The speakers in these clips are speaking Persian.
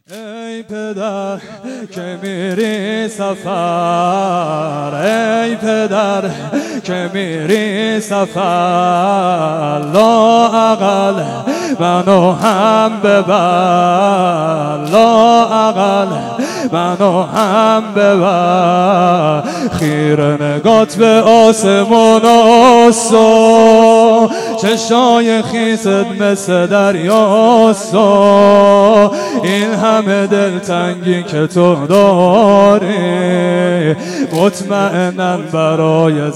ای پدر که میری سفر، ای پدر که میری سفر، لااقل منو هم ببر، لااقل منو هم ببر. خیره نگات به آسمون آسا، چشای خیست مثل دریاسا. این همه دلتنگی که تو داری مطمئناً برای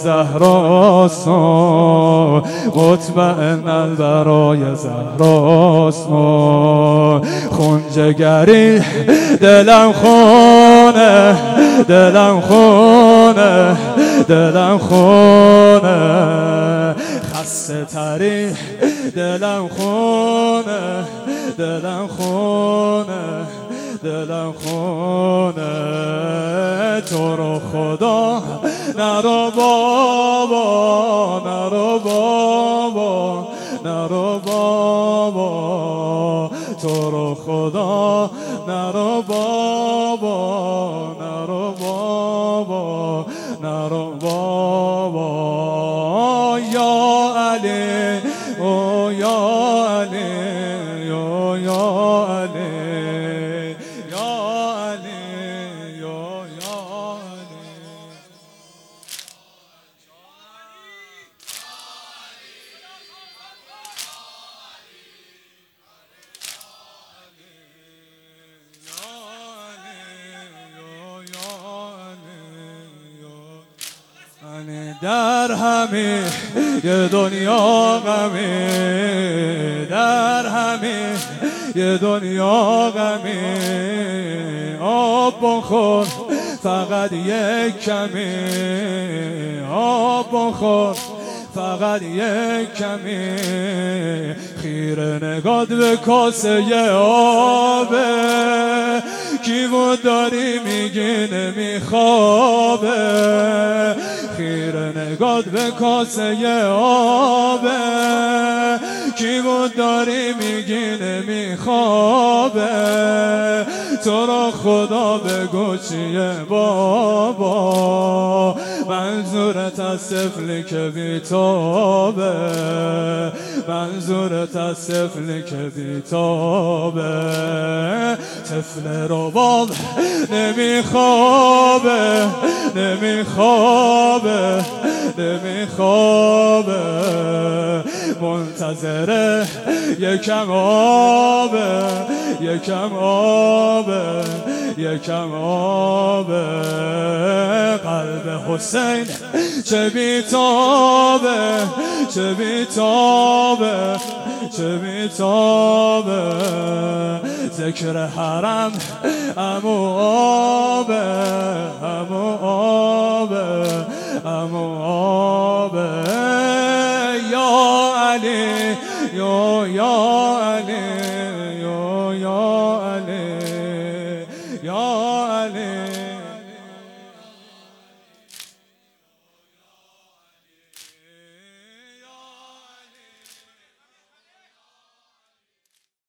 زهراسا، مطمئناً برای زهراسا. خون جگری دلم خونه، دلم خونه، دلم خونه. خسته تری دلم خونه، دلم خونه، دلم خونه. تو رو خدا نرو بابا، نرو بابا، نرو بابا. تو رو خدا نرو بابا، نرو بابا، نرو بابا. یا علی او یا علی، یا علی، یا علی، یا علی. در همه یه دنیا غمی، در همه یه دنیا غمی. آب بخور فقط یک کمی، آب بخور فقط یک کمی. خیره نگات به کاسه آبه، کی بود داری میگی نمیخوابه. خیره نگات به کاسه آبه، کی بود داری میگی نمیخوابه. تو را خدا بگو چیه بابا، منظورت از طفلی که بیتابه، منظورت از طفلی که بیتابه. طفل رباب نمیخوابه، نمیخوابه، نمیخوابه. منتظره یکم آبه، یکم آبه، یکم آبه. قلب حسین چه بیتابه، چه بیتابه، چه بیتابه. ذکر حرم امو آبه، امو آبه، امو آبه. یا علی، یا علی، یا علی، یا علی.